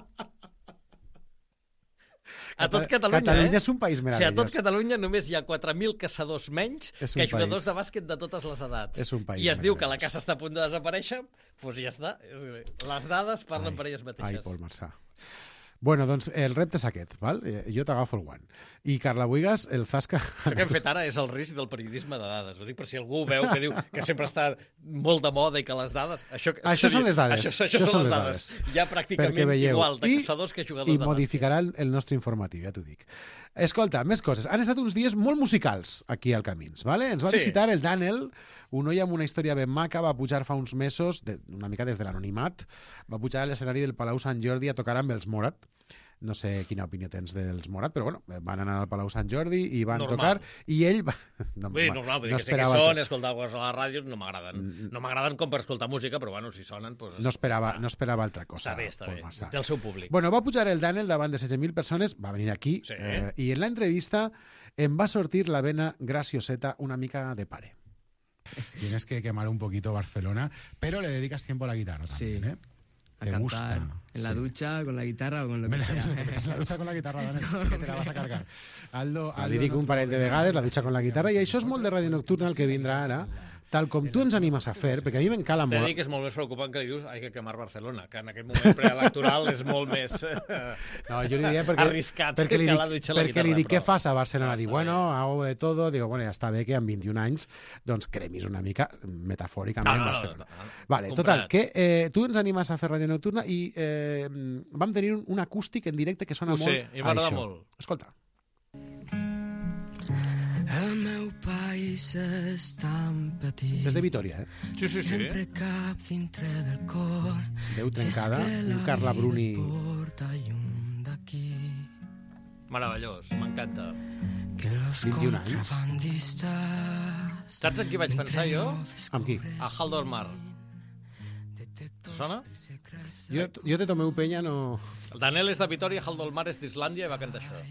A tot Catalunya, Catalunya eh? és un país O sigui, meravellós. a tot Catalunya només hi ha quatre mil caçadors menys És un que jugadors país. de bàsquet de totes les edats. És un país I es diu que la meravellós. caça està a punt de desaparèixer, doncs ja està. Les dades parlen Ai, per elles Ai, mateixes. Pol Marçà. Bueno, doncs el repte és aquest, val? Eh, jo t'agafo el guant. I Carla Buigas, el Zasca... Això que hem fet ara és el risc del periodisme de dades. Ho dic per si algú veu que diu que sempre està molt de moda i que les dades... Això, Això són les dades. Això, això, això són les dades. Hi ha pràcticament veieu. igual de I, caçadors que jugadors I de bàsquet. modificarà el, el nostre informatiu, ja t'ho dic. Escolta, més coses. Han estat uns dies molt musicals aquí al Camins, ¿vale? Ens va Sí. visitar el Daniel, un noi amb una història ben maca, va pujar fa uns mesos, de, una mica des de l'anonimat, va pujar a l'escenari del Palau Sant Jordi a tocar amb els Morat. No sé quina opinió tens dels Morat, però bueno, van anar al Palau Sant Jordi i van Normal. tocar, i ell... Va... No, Bé, normal, vull dir no que sé que esperava són, que- he escoltat coses a la ràdio, no m'agraden. No m'agraden com per escoltar música, però bueno, si sonen... Doncs, No esperava, no esperava altra cosa. Està bé, està Pol bé. Marçà. Té el seu públic. Bueno, va pujar el Daniel davant de setze mil persones, va venir aquí, Sí. eh, i en la entrevista em va sortir la vena gracioseta una mica de pare. Tienes que quemar un poquito Barcelona, pero le dedicas tiempo a la guitarra también, Sí. ¿eh? A ¿Te cantar gusta? en la Sí. ducha, con la guitarra o con lo Me que la, sea. te metes en la ducha con la guitarra, Daniel, que te la vas a cargar. Aldo, Ah, Aldo li dic no un parell de vegades, la dutxa con la guitarra, i això és molt de Ràdio Nocturna el que vindrà ara, tal com tu ens animes a fer, perquè a mi me'n cala T'he de molt. dir que és molt més preocupant que li dius hay que quemar Barcelona, que en aquest moment preelectoral és molt més No, jo li diria perquè, arriscat perquè li que dic, la dutxa a la perquè guitarra. li dic què però- fas a Barcelona? Dic, bueno, hago de todo. Digo, bueno, ja està bé que amb vint-i-un anys doncs cremis una mica, metafòricament, No, no, no, Barcelona. no, no, no. Vale, Comprat. total, que eh, tu ens animes a fer Ràdio Nocturna i eh, vam tenir un, un acústic en directe que sona Ho molt sé, i a m'agrada això. molt. Escolta. El meu país és tan petit. És de Vitoria, eh? Sí, sí, sí. Sempre cap dintre del cor. Veu trencada, I és que un la Carla vida Bruni... porta llum d'aquí. Meravellós, m'encanta. Que los vint-i-un anys. contrabandistas... Saps en qui vaig pensar jo? Amb qui? A Haldor Mar. Te sona? Jo, jo te tomeu penya, no... El Daniel és de Vitoria, Haldor Mar és d'Islàndia i va cantar això.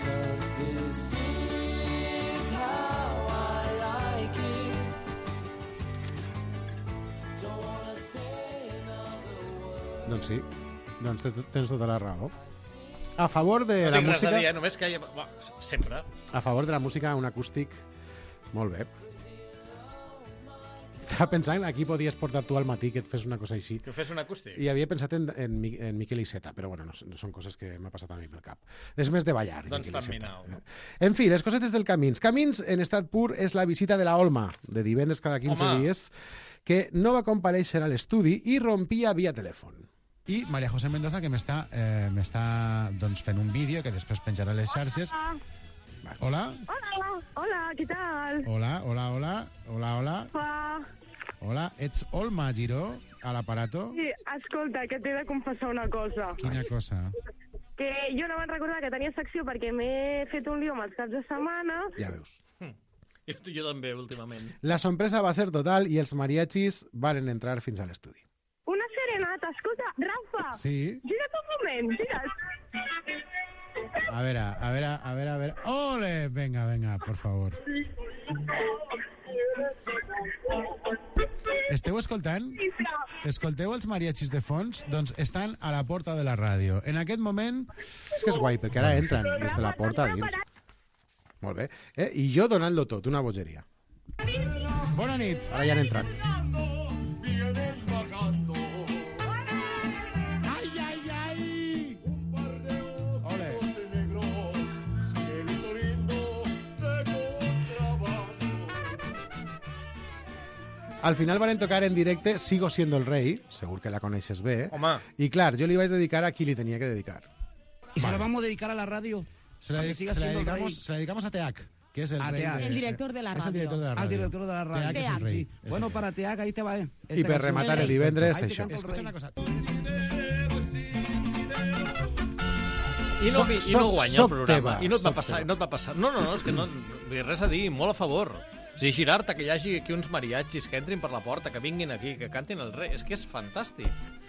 Doncs sí, doncs te- tens tota la raó. A favor de No la tinc res a música... dir, eh? Només que hi ha... Bah, sempre. A favor de la música, un acústic molt bé. Estava pensant, aquí podies portar tu al matí que et fes una cosa així. Que fes un acústic. I havia pensat en, en, Mi- en Miquel Iceta, però bueno, no, no són coses que m'ha passat a mi pel cap. És més de ballar. Doncs Miquel tant Iceta. minau. En fi, les cosetes del Camins. Camins, en estat pur, és la visita de la Olma, de divendres cada quinze Home. dies, que no va comparèixer a l'estudi i rompia via telèfon. I María José Mendoza, que m'està eh, m'està doncs, fent un vídeo que després penjarà a les xarxes. Hola. Hola, hola, ¿qué tal? Hola, hola, hola. Hola, hola. Pa... Hola, ets Olma Giró, a l'aparato? Sí, escolta, que t'he de confessar una cosa. Quina cosa? Que jo no vaig recordar que tenia secció perquè m'he fet un lío amb els caps de setmana. Ja veus. Jo, jo també, últimament. La sorpresa va ser total i els mariachis varen entrar fins a l'estudi. Una serenata, escolta, Rafa! Sí? Gira't un moment, gira't. A veure, a veure, a veure, a veure. Ole! Venga, venga, por favor. Esteu escoltant? Escolteu els mariachis de fons? Doncs estan a la porta de la ràdio. En aquest moment... És que és guai, perquè ara entren des de la porta a dins. Molt bé. Eh? I jo donant-lo tot, una bogeria. Bona nit. Ara ja han entrat. Ai, ai, ai! Ole. al final van tocar en directe Sigo siendo el rei, segur que la coneixes bé. Home. I clar, jo li vaig dedicar a qui li tenia que dedicar. Y se la vamos a dedicar a la radio. Se la, para que siga se la siendo el dedicamos, rey. se la dedicamos a Teac, que es el A rey Teac. de- El director de la Es el radio. director de la radio. Al director de la radio. Teac es el rey. Sí. Es Bueno, el para Teac, ahí te va. Eh. I per rematar el divendres, Ahí te això. canto el Escucha rey. una cosa. I no, Soc- i no soc- guanya soc el programa. teva, I no et va soc passar, teva. no et va passar. No, no, no, és que no, no hi ha res a dir, molt a favor. O sigui, girar-te, que hi hagi aquí uns mariachis que entrin per la porta, que vinguin aquí, que cantin el rei. És que és fantàstic.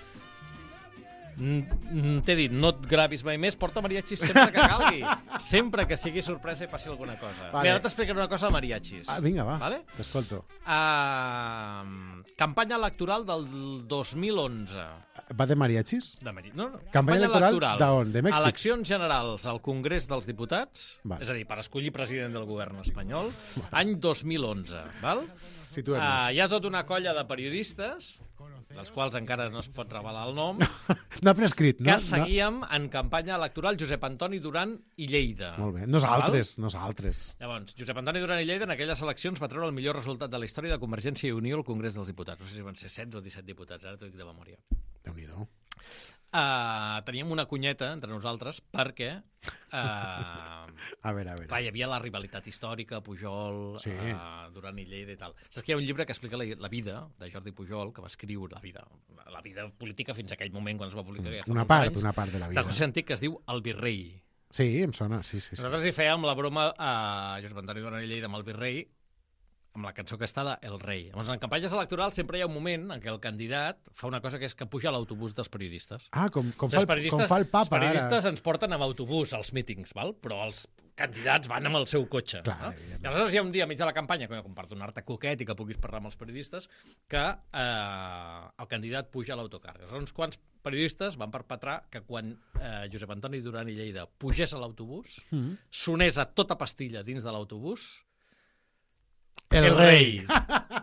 Mm, mm, T'he dit, no et gravis mai més, porta mariachis sempre que calgui. Sempre que sigui sorpresa i passi alguna cosa. Vale. Mira, ara t'explicaré una cosa de mariachis. Ah, vinga, va, Vale? t'escolto. Uh, campanya electoral del dos mil onze. Va de mariachis? De Mari... no, no. Campanya electoral d'on? De Mèxic? Eleccions generals al Congrés dels Diputats, Val. és a dir, per escollir president del govern espanyol, any dos mil onze. Val? Situem-nos. Uh, hi ha tota una colla de periodistes, dels quals encara no es pot revelar el nom, No ha prescrit, no? que seguíem en campanya electoral Josep Antoni Duran i Lleida. No? Molt bé. Nosaltres, nosaltres. Llavors, Josep Antoni Duran i Lleida en aquelles eleccions va treure el millor resultat de la història de Convergència i Unió al Congrés dels Diputats. No sé si van ser setze o disset diputats, ara t'ho dic de memòria. Déu-n'hi-do. Uh, teníem una cunyeta entre nosaltres perquè uh, A veure, a veure. clar, hi havia la rivalitat històrica, Pujol, Sí. uh, Duran i Lleida i tal. Saps que hi ha un llibre que explica la, la vida de Jordi Pujol, que va escriure la vida, la vida política fins a aquell moment quan es va publicar. ja fa Una molts part, anys, una part de la vida. De José Antic, que es diu El Virrei. Sí, em sona, sí, sí. sí. Nosaltres hi fèiem la broma a Josep Antoni Duran i Lleida amb el Virrei, amb la cançó que està de El Rei. Llavors, en campanyes electorals sempre hi ha un moment en què el candidat fa una cosa que és que puja a l'autobús dels periodistes. Ah, com, com, Els fa, el, periodistes, com fa el papa, els periodistes ara. ens porten amb autobús als mítings, val? Però els candidats van amb el seu cotxe. Clar, no? I aleshores hi ha un dia, mig de la campanya, que com per donar-te coquet i que puguis parlar amb els periodistes, que eh, el candidat puja a l'autocar. Aleshores, uns quants periodistes van perpetrar que quan eh, Josep Antoni Duran i Lleida pugés a l'autobús, Mm. sonés a tota pastilla dins de l'autobús El, El rei. rei.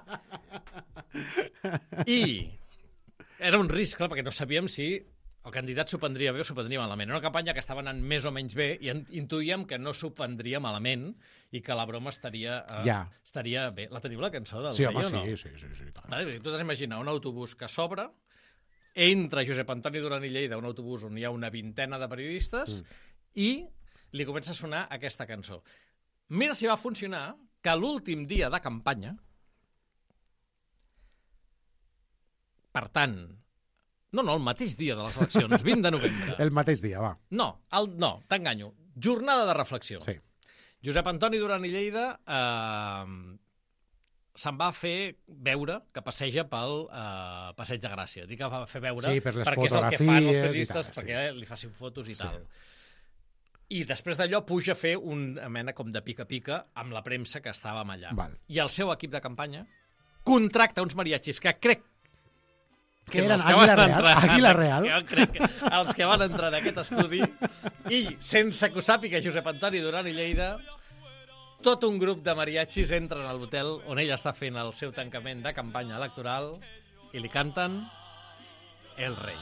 I era un risc, clar, perquè no sabíem si el candidat s'ho prendria bé o s'ho prendria malament. Era una campanya que estava anant més o menys bé i en- intuïem que no s'ho prendria malament i que la broma estaria, eh, Ja. estaria bé. La teniu, la cançó del Sí, rei, home, o no? sí, sí, sí, sí, tant. Vale, tu t'has d'imaginar un autobús que s'obre, entra Josep Antoni Duran i Lleida, un autobús on hi ha una vintena de periodistes, Mm. i li comença a sonar aquesta cançó. Mira si va funcionar que l'últim dia de campanya, per tant, no, no, el mateix dia de les eleccions, vint de novembre. El mateix dia, va. No, el, no, t'enganyo. Jornada de reflexió. Sí. Josep Antoni Duran i Lleida eh, se'n va fer veure que passeja pel eh, Passeig de Gràcia. Dic que va fer veure Sí, per les perquè és el que fan els fotografies i periodistes, tal, sí. perquè li facin fotos i Sí. tal. I després d'allò puja a fer una mena com de pica-pica amb la premsa que estàvem allà. Val. I el seu equip de campanya contracta uns mariachis que crec Que és eren els que Àguila van Real? entrar- Àguila Real? Jo crec que els que van entrar en aquest estudi i, sense que ho sàpiga Josep Antoni Duran i Lleida, tot un grup de mariachis entren a l'hotel on ell està fent el seu tancament de campanya electoral i li canten El Rei.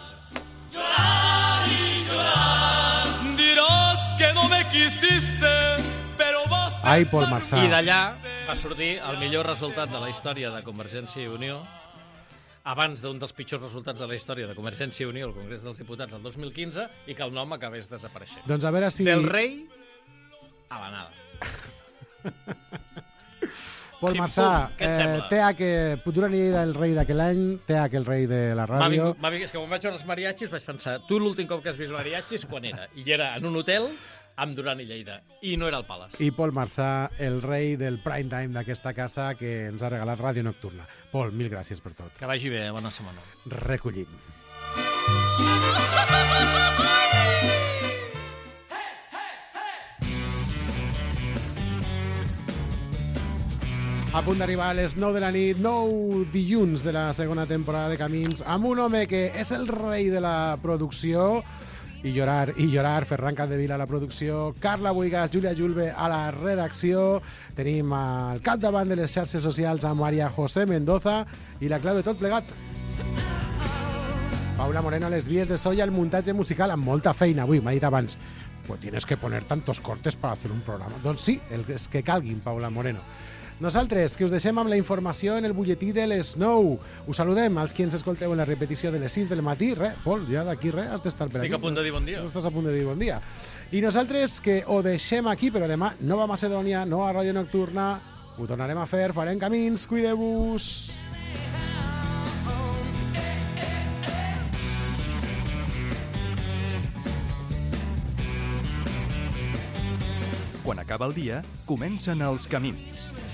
Dirás que no me quisiste, pero vas a Ai, Pol Marçà. I d'allà va sortir el millor resultat de la història de Convergència i Unió, abans d'un dels pitjors resultats de la història de Convergència i Unió al Congrés dels Diputats el dos mil quinze, i que el nom acabés desapareixent. Doncs a veure si... Del rei a la nada. Pol Xim, Marçà, pum, què et eh, sembla? T H, Duran i Lleida el rei d'aquell any, T H el rei de la M'ha ràdio... vingut, m'ha vingut, és que quan vaig veure els mariachis vaig pensar, tu l'últim cop que has vist mariachis quan era? I era en un hotel amb Duran i Lleida, i no era el Palace. I Pol Marçà, el rei del prime time d'aquesta casa que ens ha regalat Ràdio Nocturna. Pol, mil gràcies per tot. Que vagi bé, bona setmana. Recollim. A punt d'arribar a les nou de la nit, nou dilluns de la segona temporada de Camins, amb un home que és el rei de la producció, i llorar, i llorar, Ferran Capdevila a la producció, Carla Buigas, Júlia Julve a la redacció, tenim al capdavant de les xarxes socials a Maria José Mendoza, i la clau de tot plegat, Paula Moreno a les vies de so i al muntatge musical, amb molta feina avui, m'ha dit abans, pues tienes que poner tantos cortes para hacer un programa. Doncs sí, el que, que calguin, Paula Moreno. Nosaltres, que us deixem amb la informació en el butlletí de les nou. Us saludem als qui ens escolteu en la repetició de les sis del matí. Re, Pol, ja d'aquí res, has d'estar per aquí. Estic a punt de dir bon dia. Estàs a punt de dir bon dia. I nosaltres, que ho deixem aquí, però demà Nova Macedònia, nova ràdio nocturna, ho tornarem a fer, farem camins, cuideu-vos. Quan acaba el dia, comencen els camins.